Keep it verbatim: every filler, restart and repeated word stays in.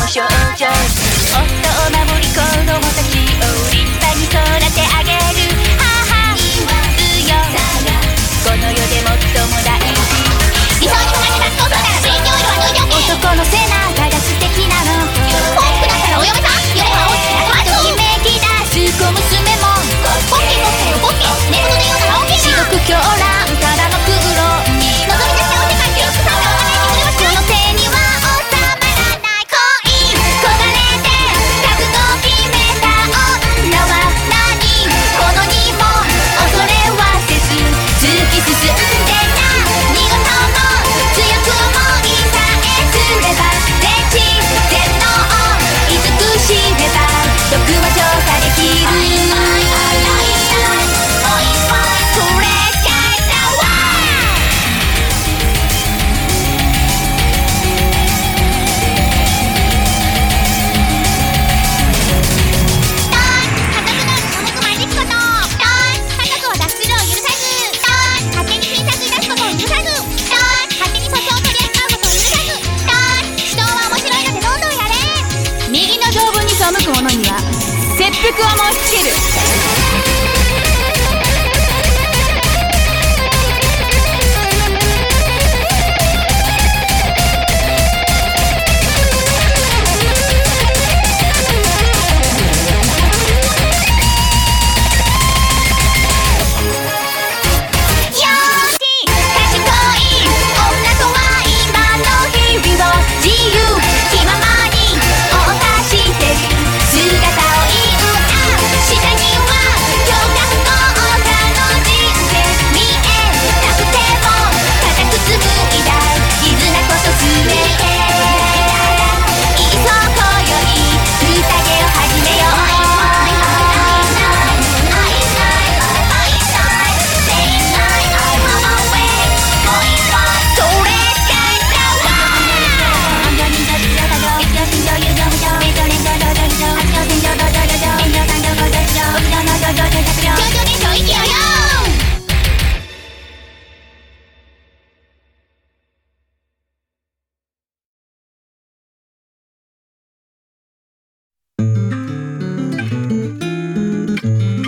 少女、夫を守り子供たちを立派に育て上げる母強この世で最も大事。 理想に同じ格好するなら勉強よりは脱いでおけ。 男の背中が素敵なのポップだったらお嫁さん、夢は大きなトマト。 ときめき出す小娘もポッケポッケよポッケ、寝言で言うなら OK 至な。 極狂乱からの空論に望み出したお世界記録さんがお願いしてくれました。 この手には収まらない恋焦がれて覚悟を決めた女は何者にも恐れはせず突き進んでた。見事も強く思いさえすれば全知全能を慈しめば毒は浄化できる。右の条文に背く者には切腹を申し付ける。